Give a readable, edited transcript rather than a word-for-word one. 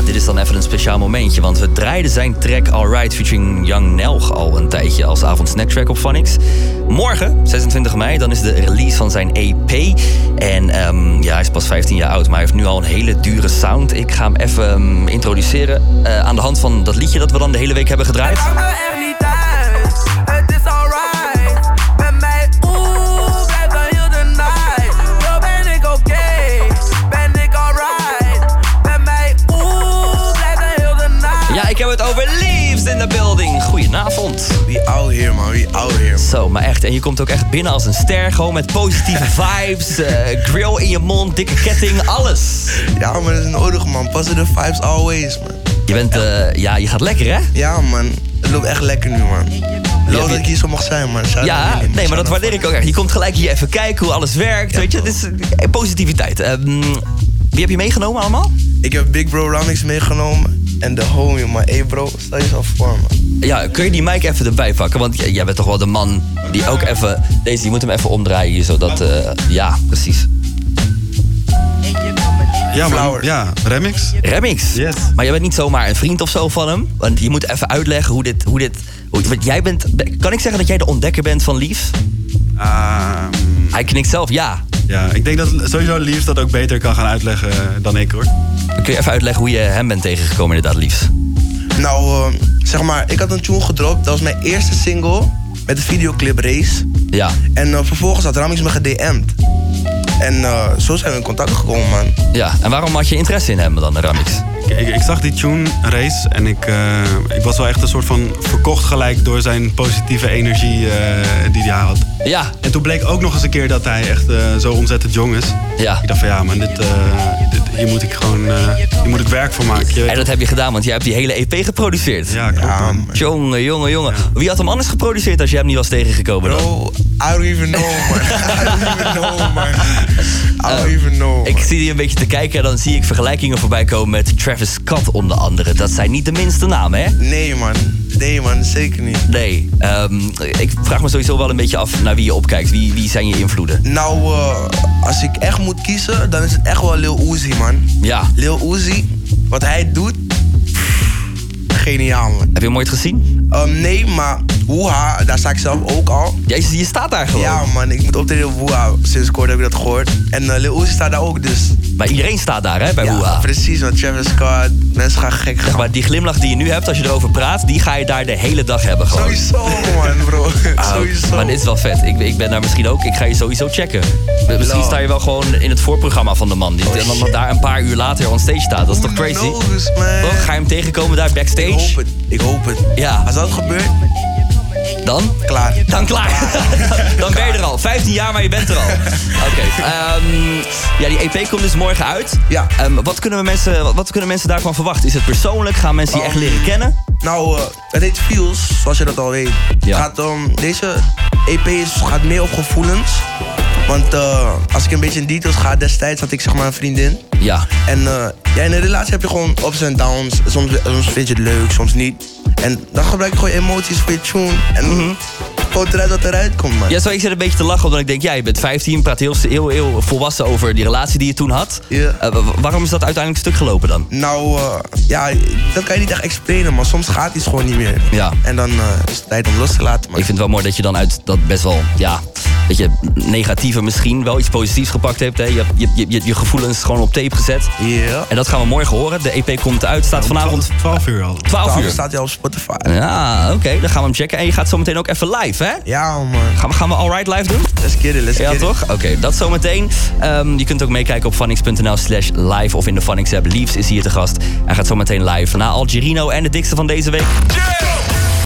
dit is dan even een speciaal momentje. Want we draaiden zijn track Alright featuring Young Nelg al een tijdje als avondsnacktrack op Phonics. Morgen, 26 mei, dan is de release van zijn EP. En hij is pas 15 jaar oud, maar hij heeft nu al een hele dure sound. Ik ga hem even introduceren aan de hand van dat liedje dat we dan de hele week hebben gedraaid. Het maakt me echt niet uit, het is alright. Met mij, blijf dan heel de night. Yo, ben ik oké, ben ik alright. Met mij, blijf dan heel de night. Ja, ik heb het over Leaves in the building. Goedenavond. We out here, man. We out here, man. Zo, maar echt. En je komt ook echt binnen als een ster. Gewoon met positieve vibes. Grill in je mond, dikke ketting, alles. Ja, maar dat is nodig, man. Positive vibes always, man. Je bent, je gaat lekker, hè? Ja, man. Het loopt echt lekker nu, man. Leuk dat ik hier zo mag zijn, man. Ja, nee, maar dat waardeer ik ook echt. Je komt gelijk hier even kijken hoe alles werkt, Ja, weet je. Het is positiviteit. Wie heb je meegenomen allemaal? Ik heb Big Bro Ramix meegenomen. En de homie, man. Hey, bro, stel jezelf voor, man. Ja, kun je die mic even erbij pakken? Want jij bent toch wel de man die ook even... Deze, je moet hem even omdraaien hier, zodat... ja, precies. Ja, man. Flower. Ja, Remix. Remix? Yes. Maar jij bent niet zomaar een vriend of zo van hem. Want je moet even uitleggen hoe dit want jij bent... Kan ik zeggen dat jij de ontdekker bent van Leaves? Hij knikt zelf ja. Ja, ik denk dat sowieso Leaves dat ook beter kan gaan uitleggen dan ik, hoor. Dan kun je even uitleggen hoe je hem bent tegengekomen inderdaad, Leaves? Nou, zeg maar, ik had een tune gedropt. Dat was mijn eerste single met de videoclip Race. Ja. En vervolgens had Ramix me gedM'd. En zo zijn we in contact gekomen, man. Ja, en waarom had je interesse in hem dan, Ramix? Ik zag die tune Race en ik was wel echt een soort van verkocht gelijk door zijn positieve energie die hij had. Ja. En toen bleek ook nog eens een keer dat hij echt zo ontzettend jong is. Ja. Ik dacht van ja, man, hier moet ik gewoon hier moet ik werk voor maken. En dat heb je gedaan, want jij hebt die hele EP geproduceerd. Ja, klopt. Ja, man. man. Jongen. Ja. Wie had hem anders geproduceerd als je hem niet was tegengekomen dan? Bro, I don't even know, man. I don't even know, man. I don't even know, Ik man. zie die een beetje te kijken en dan zie ik vergelijkingen voorbij komen met Travis Scott onder andere. Dat zijn niet de minste namen, hè? Nee, man, zeker niet. Nee. Ik vraag me sowieso wel een beetje af naar wie je opkijkt. Wie zijn je invloeden? Nou, als ik echt moet kiezen, dan is het echt wel Lil Uzi, man. Ja. Lil Uzi, wat hij doet, geniaal, man. Heb je hem ooit gezien? Nee, maar Woeha, daar sta ik zelf ook al. Je staat daar gewoon. Ja, man, ik moet optreden op Woeha. Sinds kort heb ik dat gehoord. En Lil Uzi staat daar ook, dus... Maar iedereen staat daar, hè, bij Ja, Woeha. precies, want Travis Scott, mensen gaan gek gaan. Maar die glimlach die je nu hebt als je erover praat, die ga je daar de hele dag hebben gewoon. Sowieso, man, bro. Sowieso. Maar dit is wel vet. Ik ben daar misschien ook. Ik ga je sowieso checken. Misschien Love. sta je wel gewoon in het voorprogramma van de man. Die en dan shit. daar een paar uur later on stage staat. Dat is toch crazy? Who knows, man? Toch? Ga je hem tegenkomen daar backstage? Ik hoop het. Ja. Als dat gebeurt, Dan? klaar. Dan klaar. Dan ben je er al. 15 jaar, maar je bent er al. Oké. Ja, die EP komt dus morgen uit. Ja. Wat kunnen mensen daarvan verwachten? Is het persoonlijk? Gaan mensen die echt leren kennen? Nou, het heet Feels, zoals je dat al weet. Ja. Deze EP gaat meer op gevoelens. Want als ik een beetje in details ga, destijds had ik zeg maar een vriendin. Ja. En in een relatie heb je gewoon ups en downs. Soms vind je het leuk, soms niet. En dan gebruik je gewoon emoties voor je tune. En gewoon eruit wat eruit komt, man. Ja, zo, ik zit een beetje te lachen omdat ik denk, ja, je bent 15, praat heel volwassen over die relatie die je toen had. Ja. Waarom is dat uiteindelijk stuk gelopen dan? Nou, dat kan je niet echt explainen, maar soms gaat iets gewoon niet meer. Ja. En dan is het tijd om los te laten, man. Ik vind het wel mooi dat je dan uit dat best wel, ja, weet je, negatieve misschien wel iets positiefs gepakt hebt. Hè? Je hebt je gevoelens gewoon op tape gezet. Ja. En dat gaan we morgen horen. De EP komt uit, staat vanavond 12 uur al. 12 uur. staat hij op Spotify. Ja, oké, dan gaan we hem checken. En je gaat zometeen ook even live, hè? Ja, man. Gaan we Alright live doen? Let's get it, Ja, toch? Oké, dat zometeen. Je kunt ook meekijken op phonics.nl/live of in de Phonics app. Leaves is hier te gast. Hij gaat zometeen live na Algerino en de dikste van deze week. Yeah!